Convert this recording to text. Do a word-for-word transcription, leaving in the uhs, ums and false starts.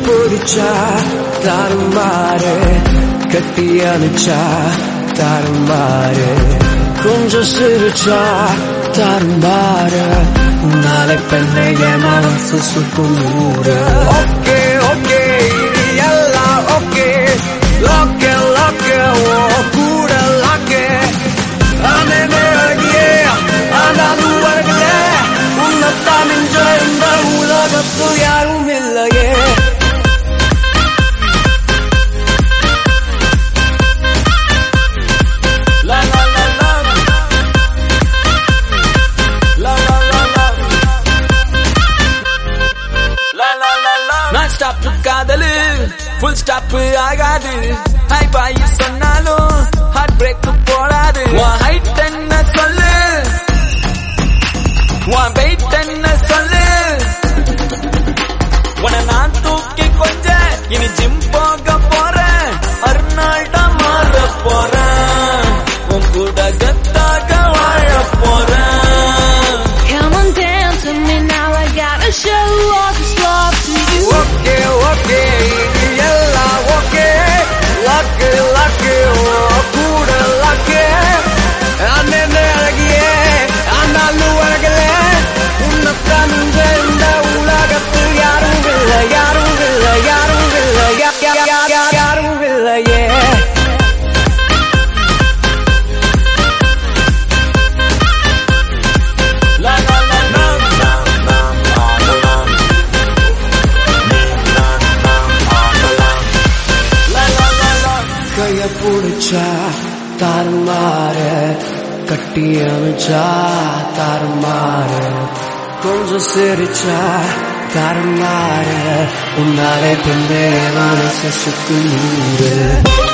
பிடிச்சா தாறுமாறு, கட்டி அணைச்சா தாறுமாறு, கொஞ்சம் சிரிச்சா தாறுமாறு, நாளை பெண்ணை என் மனசு சுக்கும் ஊரு. ஓகே ஓகே இது எல்லாம் ஓகே, லோக்கே லோக்கே ஓ கூட லாக்கே, ஆனே அழகியே ஆனாலும் அழகிய உன்னத்தான் மிஞ்ச இந்த உலகத்தில் யாரும் இல்லையே. நான் ஸ்டாப் காதலு ஃபுல் ஸ்டாப் ஆகாது, ஹை பாய் சொன்னாலும் ஹார்ட் பிரேக் போடாது. உன் ஹைட் என்ன சொல்லு, உன் வெயிட் என்ன சொல்லு, உன நான் தூக்கி கொஞ்ச இனி ஜிம் போக போறேன், அருணால்டா மாற போறேன், உன் கூட கத்தாக வாழ போறேன். Come on dance with me now, I gotta show all this love to you. Okay okay இது எல்லாம் ஓகே, லாக்கு லாக்கு ஓ கூட லாக்கு, அண்ணே அழகியே ஆனாலும் அழகல உன்னத்தான் இந்த உலகத்தில் யாரும் இல்லை யாரும் இல்லை யாரும் இல்லை யாரும் இல்லையே. கைய பிடிச்சா தாறுமாறு, கட்டி அணைச்சா தாறுமாறு, கொஞ்சம் சிரிச்சா தாறுமாறு, உன்னாலே பின்னே மனசு சுக்கும் ஊரு.